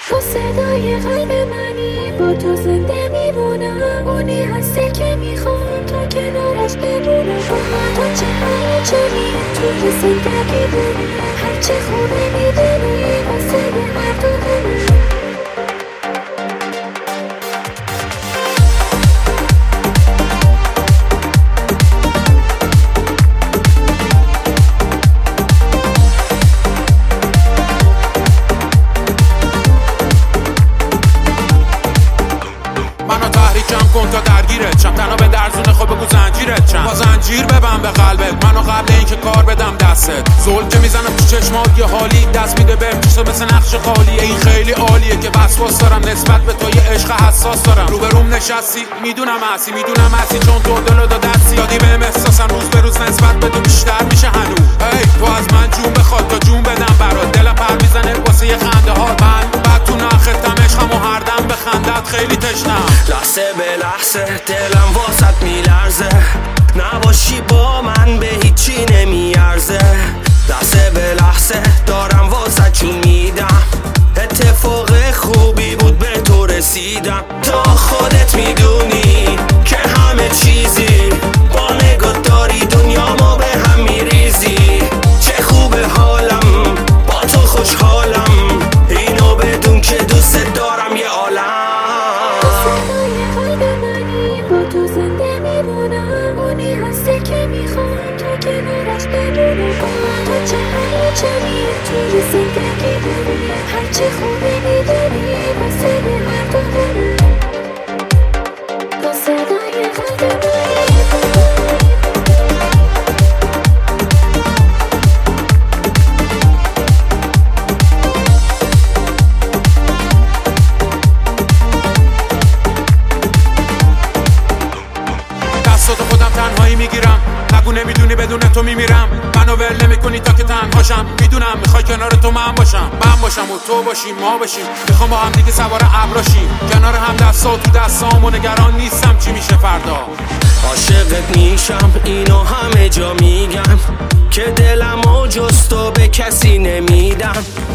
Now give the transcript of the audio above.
تو صدای قلب منی، با تو زنده میمونم. اونی هستی که میخوام تا کنارش بمونم. تو چه هیجانی توی زندگی داری، هرچی خوبه میدونی واسه مردمه. کن تا درگیرت شم، تنها به درزونه خب بگو زنجیرت چند، با زنجیر ببند به قلبت منو قبل اینکه کار بدم دستت. زل که میزنم تو چشمات یه حالی، دست میده بهم میشه مثل نقش خالی. این خیلی عالیه که وسواس دارم نسبت به تو، یه عشق حساس دارم. روبروم نشستی میدونم هستی چون تو دلو دستی دادی بهم احساسم، روز به روز نسبت به تو بیشتر میشه هنوز. هی تو از من جون بخواد تا جون بدم برات، دلم پر میزنه واسه یه خنده ها. من بعد تو نختم عشقمو هر دم به خندت خیلی تشنم. لحظه به لحظه دلم واسط میلرزه، نباشی با من به هیچی نمیارزه. لحظه به لحظه دارم واسط جون میدم، اتفاق خوبی بود به تو رسیدم. تا خودت میدونی که همه چیزی با نگاه داری دنیامو به هم میریزی. چه خوبه حالم با تو خوشحالم، اینو بدون که دوست دارم یه عالم. با تو زنده میمونم، اونی هستی که میخوام تا کنارش بمونم. تو چه هیجانی توی زندگی داری، هرچی خوبه میدونی واسه مردمه. با صدای قلب دستات خودم تنهایی میگیرم، نگو نمیدونی بدون تو میمیرم. منو ول نمیکنی تا که تنهاشم، میدونم میخوای کنار تو من باشم و تو باشیم ما باشیم. میخوام با هم دیگه سوار ابراشیم، کنار هم دستا تو دستام و نگران نیستم چی میشه فردا. عاشقت میشم اینو همه جا میگم، که دلمو جز تو به کسی نمیدم.